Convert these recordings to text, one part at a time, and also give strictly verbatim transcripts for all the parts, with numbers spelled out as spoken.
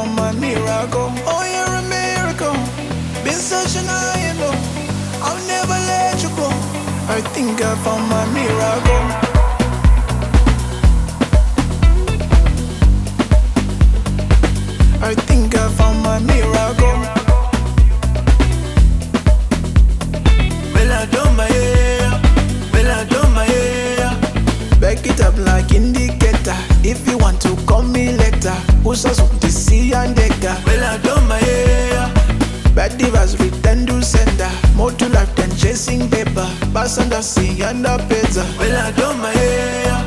found my miracle. Oh, you're a miracle. Been searching high and low. I'll never let you go. I think I found my miracle. I think I found my miracle. Bella do my hair, Bella do my hair. Back it up like indicator. If you want to call me later, who's us with the sea and decker? Bella do my hair. Bad divas return to sender. More to life than chasing paper. Pass under sea under pizza. Bella do my hair.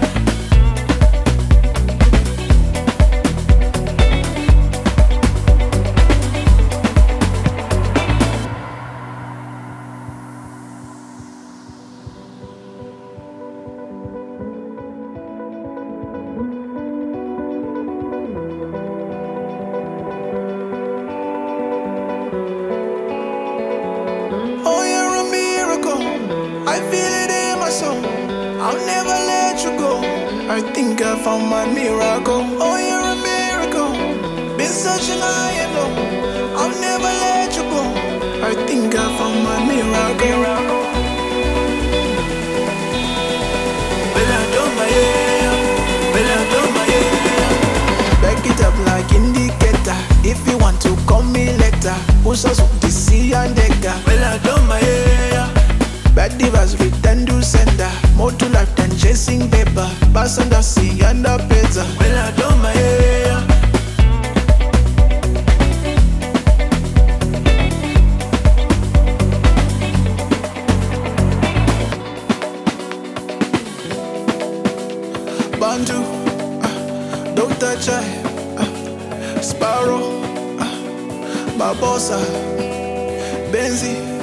I feel it in my soul. I'll never let you go. I think I found my miracle. Oh, you're a miracle. Been searching high and low. I'll never let you go. I think I found my miracle. Bella do my hair, Bella do my hair. Back it up like indicator. If you want to call me later, who's us with the sea and decker? Bella do my hair. Bad divas return to sender. More to life than chasing paper. Pass under sea under pizza. Bella do my hair. Banjo, uh, Doctor Chai, uh, Sparrow, uh, Barbosa, Benzi.